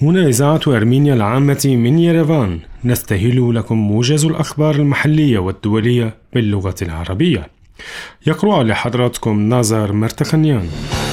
هنا إذاعة أرمينيا العامة من يريفان، نستهل لكم موجز الأخبار المحلية والدولية باللغة العربية. يقرأ لحضراتكم نازار مرتخنيان.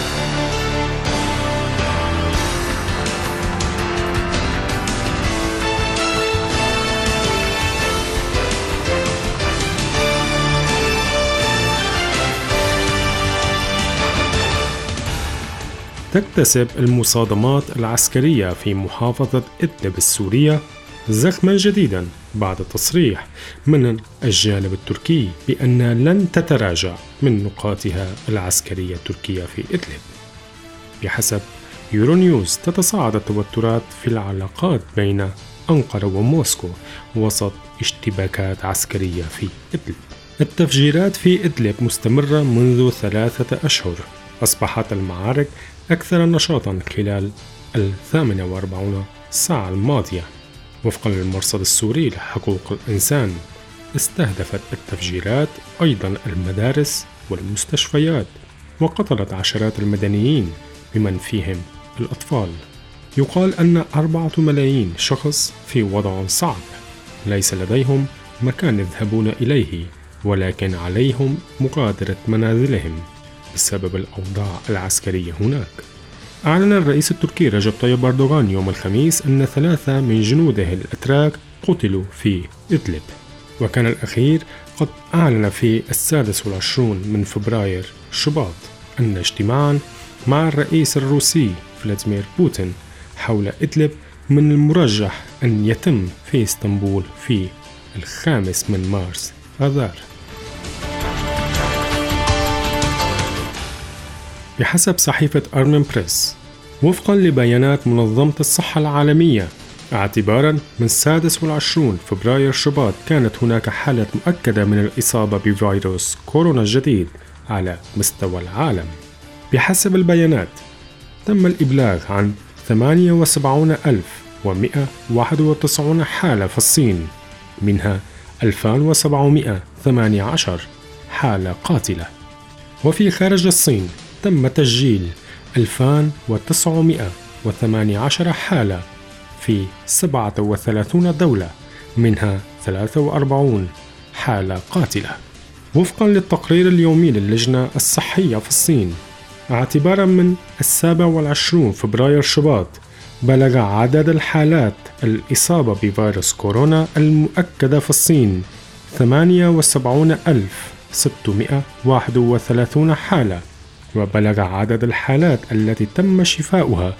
تكتسب المصادمات العسكرية في محافظة إدلب السورية زخما جديدا بعد تصريح من الجانب التركي بأنها لن تتراجع من نقاطها العسكرية التركية في إدلب. بحسب يورونيوز تتصاعد التوترات في العلاقات بين أنقرة وموسكو وسط اشتباكات عسكرية في إدلب. التفجيرات في إدلب مستمرة منذ 3 أشهر. أصبحت المعارك أكثر نشاطا خلال 48 ساعة الماضية. وفقا للمرصد السوري لحقوق الإنسان، استهدفت التفجيرات أيضا المدارس والمستشفيات وقتلت عشرات المدنيين بمن فيهم الأطفال. يقال أن 4 ملايين شخص في وضع صعب، ليس لديهم مكان يذهبون إليه، ولكن عليهم مغادرة منازلهم بسبب الأوضاع العسكرية هناك. أعلن الرئيس التركي رجب طيب أردوغان يوم الخميس أن 3 من جنوده الأتراك قتلوا في إدلب، وكان الأخير قد أعلن في 26 من فبراير شباط أن اجتماعا مع الرئيس الروسي فلاديمير بوتين حول إدلب من المرجح أن يتم في اسطنبول في 5 من مارس آذار. بحسب صحيفة أرمين بريس، وفقا لبيانات منظمة الصحة العالمية، اعتبارا من 26 فبراير شباط كانت هناك حالة مؤكدة من الإصابة بفيروس كورونا الجديد على مستوى العالم. بحسب البيانات، تم الإبلاغ عن 78,191 حالة في الصين، منها 2,718 حالة قاتلة. وفي خارج الصين تم تسجيل 2,918 حالة في 37 دولة، منها 43 حالة قاتلة. وفقا للتقرير اليومي للجنة الصحية في الصين، اعتبارا من 27 فبراير شباط، بلغ عدد الحالات الإصابة بفيروس كورونا المؤكدة في الصين 78,631 حالة، وبلغ عدد الحالات التي تم شفاؤها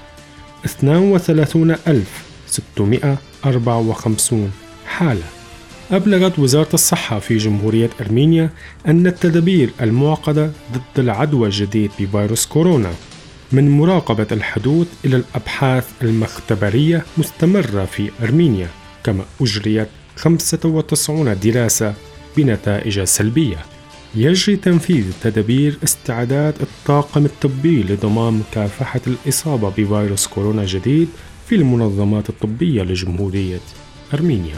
32,654 حالة. أبلغت وزارة الصحة في جمهورية أرمينيا أن التدابير المعقدة ضد العدوى الجديد بفيروس كورونا، من مراقبة الحدود إلى الأبحاث المختبرية، مستمرة في أرمينيا، كما أجريت 95 دراسة بنتائج سلبية. يجري تنفيذ تدابير استعداد الطاقم الطبي لضمان مكافحة الإصابة بفيروس كورونا الجديد في المنظمات الطبية لجمهورية أرمينيا.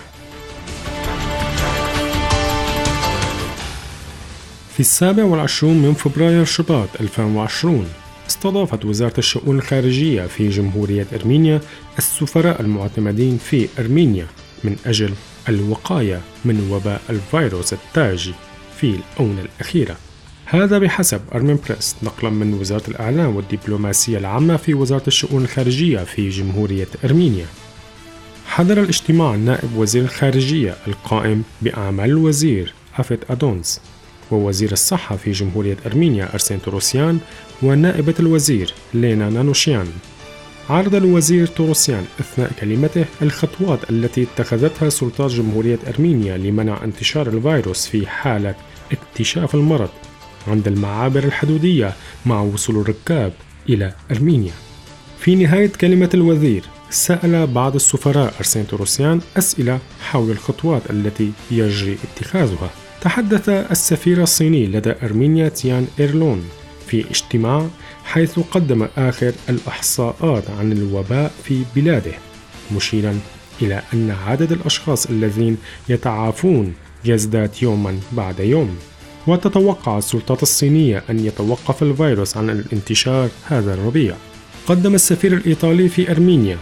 في 27 من فبراير شباط 2020، استضافت وزارة الشؤون الخارجية في جمهورية أرمينيا السفراء المعتمدين في أرمينيا من أجل الوقاية من وباء الفيروس التاجي في الآونة الأخيرة. هذا بحسب أرمين بريس، نقلا من وزارة الإعلام والدبلوماسية العامة في وزارة الشؤون الخارجية في جمهورية أرمينيا. حضر الاجتماع نائب وزير الخارجية القائم بأعمال الوزير أفيت أدونز، ووزير الصحة في جمهورية أرمينيا أرسين توروسيان، ونائبة الوزير لينا نانوشيان. عرض الوزير توروسيان أثناء كلمته الخطوات التي اتخذتها سلطات جمهورية أرمينيا لمنع انتشار الفيروس في حالة اكتشاف المرض عند المعابر الحدودية مع وصول الركاب إلى أرمينيا. في نهاية كلمة الوزير، سأل بعض السفراء أرسين توروسيان أسئلة حول الخطوات التي يجري اتخاذها. تحدث السفير الصيني لدى أرمينيا تيان إيرلون في اجتماع، حيث قدم آخر الإحصاءات عن الوباء في بلاده، مشيرا إلى أن عدد الأشخاص الذين يتعافون يزداد يوما بعد يوم، وتتوقع السلطات الصينية أن يتوقف الفيروس عن الانتشار هذا الربيع. قدم السفير الإيطالي في أرمينيا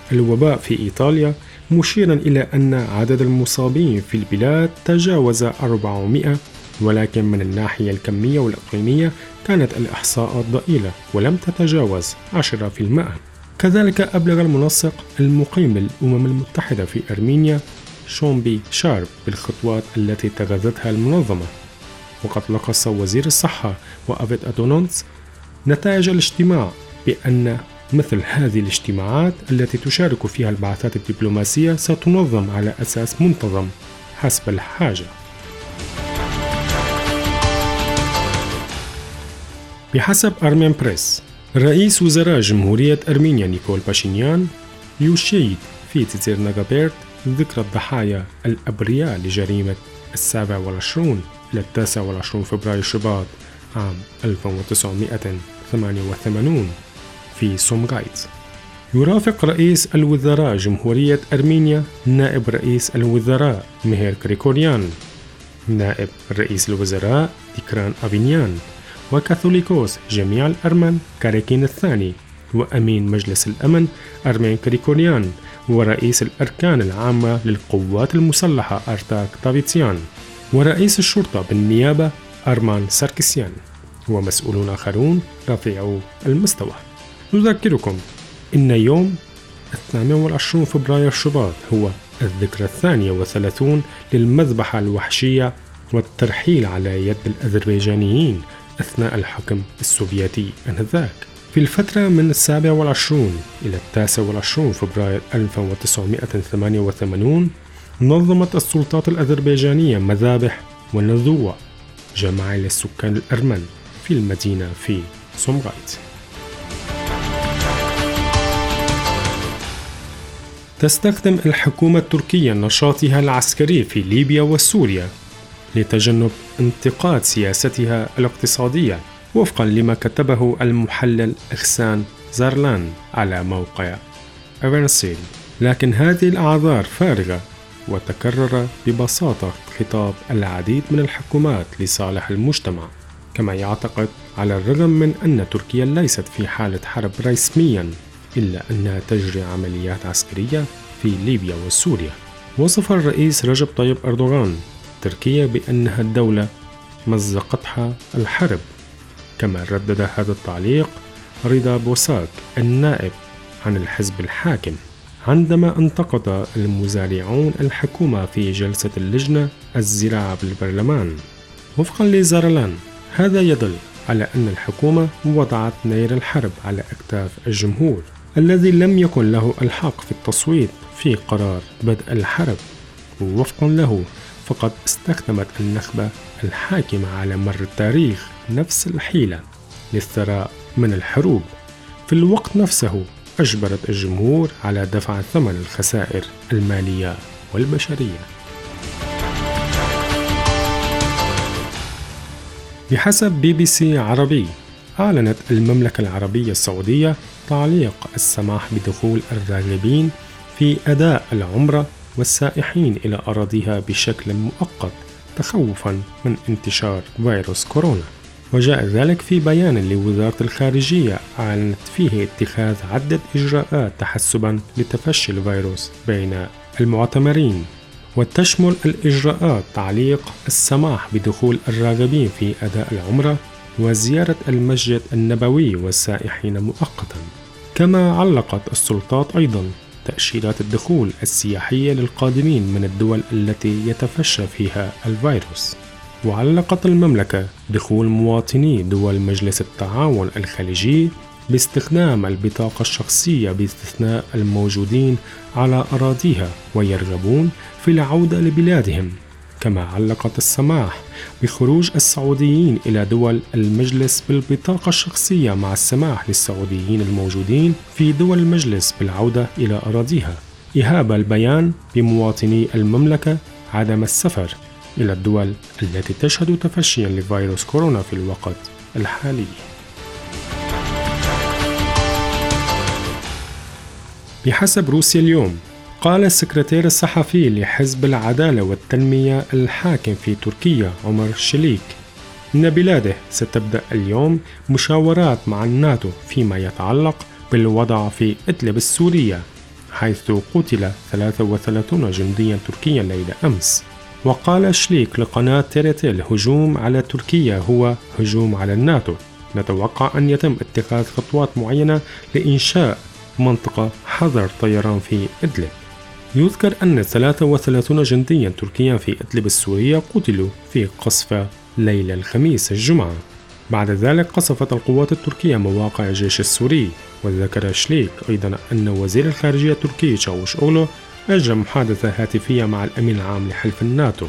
الوباء في إيطاليا، مشيرا إلى أن عدد المصابين في البلاد تجاوز 400، ولكن من الناحية الكمية والإقليمية كانت الإحصاءات ضئيلة ولم تتجاوز 10%. كذلك أبلغ المنسق المقيم للأمم المتحدة في أرمينيا شومبي شارب بالخطوات التي اتخذتها المنظمة، وقد لخص وزير الصحة وأفيد أدونونس نتائج الاجتماع بأن مثل هذه الاجتماعات التي تشارك فيها البعثات الدبلوماسية ستنظم على أساس منتظم حسب الحاجة. بحسب أرمين بريس، رئيس وزراء جمهورية أرمينيا نيكول باشينيان يشيد في تزير نغابيرت ذكرى الضحايا الأبرياء لجريمة 27 إلى 29 فبراير شباط عام 1988 في سومغايت. يرافق رئيس الوزراء جمهورية أرمينيا نائب رئيس الوزراء ميهير كريكوريان، نائب رئيس الوزراء ديكران أفينيان، وكاثوليكوس جميع الأرمن كاريكين الثاني، وأمين مجلس الأمن أرمين كريكوريان، ورئيس الأركان العامة للقوات المسلحة أرتاك تافيتسيان، ورئيس الشرطة بالنيابة أرمان ساركسيان، ومسؤولون آخرون رفيعو المستوى. نذكركم إن يوم 28 فبراير شباط هو الذكرى 32 للمذبحة الوحشية والترحيل على يد الأذربيجانيين أثناء الحكم السوفيتي آنذاك. في الفترة من 27 إلى 29 فبراير 1988 نظمت السلطات الأذربيجانية مذابح ونذوة جماعية للسكان الأرمن في المدينة في سومغايت. تستخدم الحكومة التركية نشاطها العسكري في ليبيا وسوريا لتجنب انتقاد سياستها الاقتصادية، وفقا لما كتبه المحلل إخسان زارلان على موقع أفرنسيل. لكن هذه الأعذار فارغة، وتكرر ببساطة خطاب العديد من الحكومات لصالح المجتمع. كما يعتقد على الرغم من أن تركيا ليست في حالة حرب رسميا، إلا أنها تجري عمليات عسكرية في ليبيا وسوريا. وصف الرئيس رجب طيب أردوغان تركيا بأنها الدولة مزقتها الحرب. كما ردد هذا التعليق رضا بوساك النائب عن الحزب الحاكم عندما انتقد المزارعون الحكومة في جلسة اللجنة الزراعة بالبرلمان. وفقا لزارلان، هذا يدل على أن الحكومة وضعت نير الحرب على أكتاف الجمهور الذي لم يكن له الحق في التصويت في قرار بدء الحرب. ووفقا له، فقد استخدمت النخبة الحاكمة على مر التاريخ نفس الحيلة للثراء من الحروب. في الوقت نفسه أجبرت الجمهور على دفع ثمن الخسائر المالية والبشرية. بحسب BBC عربي، أعلنت المملكة العربية السعودية تعليق السماح بدخول الراغبين في أداء العمرة والسائحين إلى أراضيها بشكل مؤقت تخوفا من انتشار فيروس كورونا. وجاء ذلك في بيان لوزارة الخارجية أعلنت فيه اتخاذ عدة إجراءات تحسبا لتفشي الفيروس بين المعتمرين، وتشمل الإجراءات تعليق السماح بدخول الراغبين في أداء العمرة وزيارة المسجد النبوي والسائحين مؤقتا. كما علقت السلطات أيضا تأشيرات الدخول السياحية للقادمين من الدول التي يتفشى فيها الفيروس. وعلقت المملكة دخول مواطني دول مجلس التعاون الخليجي باستخدام البطاقة الشخصية باستثناء الموجودين على أراضيها ويرغبون في العودة لبلادهم. كما علقت السماح بخروج السعوديين إلى دول المجلس بالبطاقة الشخصية مع السماح للسعوديين الموجودين في دول المجلس بالعودة إلى أراضيها. إهاب البيان بمواطني المملكة عدم السفر إلى الدول التي تشهد تفشيا لفيروس كورونا في الوقت الحالي. بحسب روسيا اليوم، قال السكرتير الصحفي لحزب العدالة والتنمية الحاكم في تركيا عمر شليك إن بلاده ستبدأ اليوم مشاورات مع الناتو فيما يتعلق بالوضع في إدلب السورية، حيث قتل 33 جنديا تركيا ليلة أمس. وقال شليك لقناة TRT الهجوم على تركيا هو هجوم على الناتو. نتوقع أن يتم اتخاذ خطوات معينة لإنشاء منطقة حظر طيران في إدلب. يذكر أن 33 جنديا تركيا في إدلب السورية قتلوا في قصف ليلة الخميس الجمعة. بعد ذلك قصفت القوات التركية مواقع الجيش السوري. وذكر شليك أيضا أن وزير الخارجية التركي چاوش أوغلو أجرى محادثة هاتفية مع الأمين العام لحلف الناتو.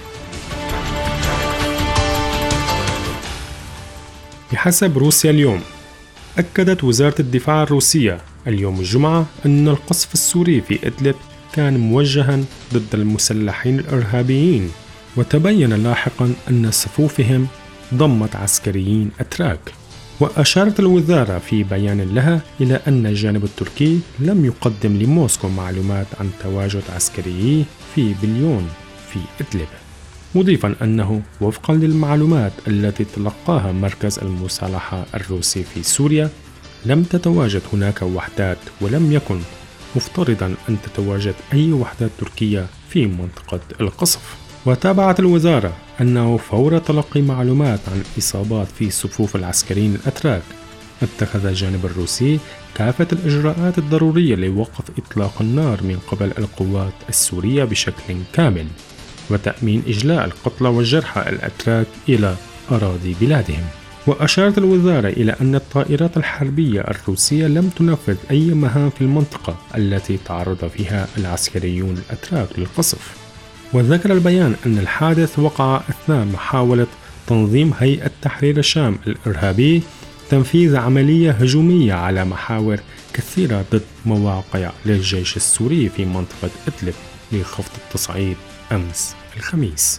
بحسب روسيا اليوم، أكدت وزارة الدفاع الروسية اليوم الجمعة أن القصف السوري في إدلب كان موجها ضد المسلحين الإرهابيين، وتبين لاحقا أن صفوفهم ضمت عسكريين أتراك. وأشارت الوزارة في بيان لها إلى أن الجانب التركي لم يقدم لموسكو معلومات عن تواجد عسكريه في بليون في إدلب، مضيفا أنه وفقا للمعلومات التي تلقاها مركز المصالحة الروسي في سوريا لم تتواجد هناك وحدات، ولم يكن مفترضا أن تتواجد أي وحدات تركية في منطقة القصف. وتابعت الوزارة أنه فور تلقي معلومات عن إصابات في صفوف العسكريين الأتراك اتخذ الجانب الروسي كافة الإجراءات الضرورية لوقف إطلاق النار من قبل القوات السورية بشكل كامل، وتأمين إجلاء القتلى والجرحى الأتراك إلى أراضي بلادهم. وأشارت الوزارة إلى أن الطائرات الحربية الروسية لم تنفذ أي مهام في المنطقة التي تعرض فيها العسكريون الأتراك للقصف. وذكر البيان أن الحادث وقع أثناء محاولة تنظيم هيئة تحرير الشام الإرهابي تنفيذ عملية هجومية على محاور كثيرة ضد مواقع للجيش السوري في منطقة إدلب لخفض التصعيد أمس الخميس.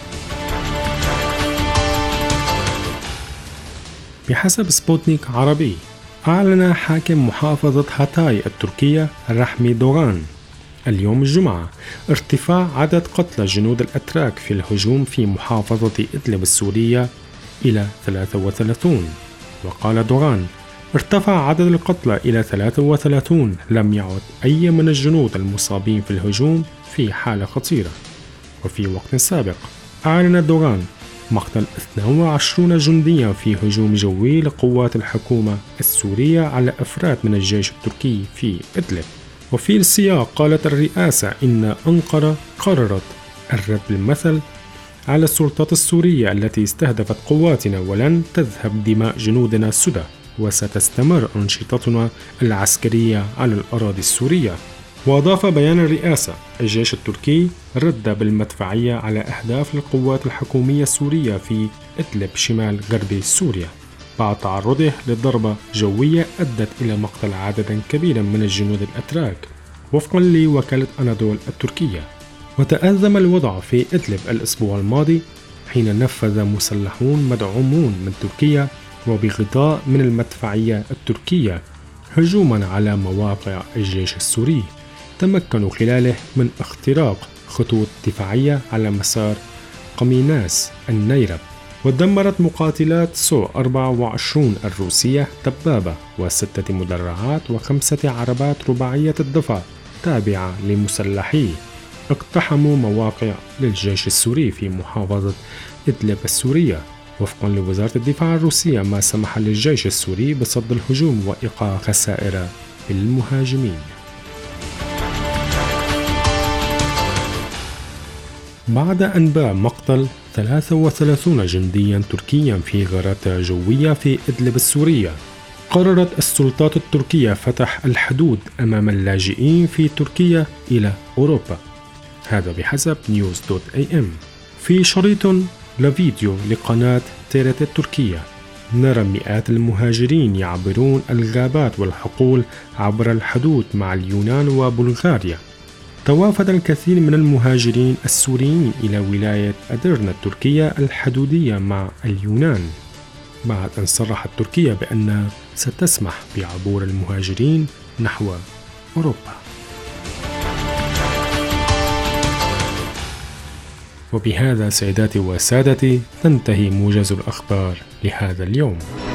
بحسب سبوتنيك عربي، أعلن حاكم محافظة هاتاي التركية رحمي دوغان اليوم الجمعة ارتفاع عدد قتلى جنود الأتراك في الهجوم في محافظة إدلب السورية إلى 33. وقال دوغان: ارتفع عدد القتلى إلى 33، لم يعد أي من الجنود المصابين في الهجوم في حالة خطيرة. وفي وقت سابق أعلن دوغان مقتل 22 جنديا في هجوم جوي لقوات الحكومة السورية على أفراد من الجيش التركي في إدلب. وفي السياق قالت الرئاسة إن أنقرة قررت الرد بالمثل على السلطات السورية التي استهدفت قواتنا، ولن تذهب دماء جنودنا سدى، وستستمر أنشطتنا العسكرية على الأراضي السورية. وأضاف بيان الرئاسة: الجيش التركي رد بالمدفعية على أهداف القوات الحكومية السورية في إدلب شمال غرب سوريا بعد تعرضه لضربة جوية أدت إلى مقتل عدد كبير من الجنود الأتراك وفقا لوكالة أنادول التركية. وتأزم الوضع في إدلب الأسبوع الماضي حين نفذ مسلحون مدعومون من تركيا وبغطاء من المدفعية التركية هجوما على مواقع الجيش السوري تمكنوا خلاله من اختراق خطوط دفاعية على مسار قميناس النيرب. ودمرت مقاتلات سو 24 الروسية دبابة و6 مدرعات و5 عربات رباعية الدفع تابعة لمسلحي اقتحموا مواقع للجيش السوري في محافظة إدلب السورية وفقا لوزارة الدفاع الروسية، ما سمح للجيش السوري بصد الهجوم وإيقاع خسائر المهاجمين. بعد أنباء مقتل 33 جنديا تركيا في غارات جوية في إدلب السورية، قررت السلطات التركية فتح الحدود أمام اللاجئين في تركيا إلى أوروبا. هذا بحسب news.am. في شريط لفيديو لقناة TRT التركية نرى مئات المهاجرين يعبرون الغابات والحقول عبر الحدود مع اليونان وبلغاريا. توافد الكثير من المهاجرين السوريين إلى ولاية أدرنا التركية الحدودية مع اليونان بعد أن صرحت تركيا بأنها ستسمح بعبور المهاجرين نحو أوروبا. وبهذا سيداتي وسادتي تنتهي موجز الأخبار لهذا اليوم.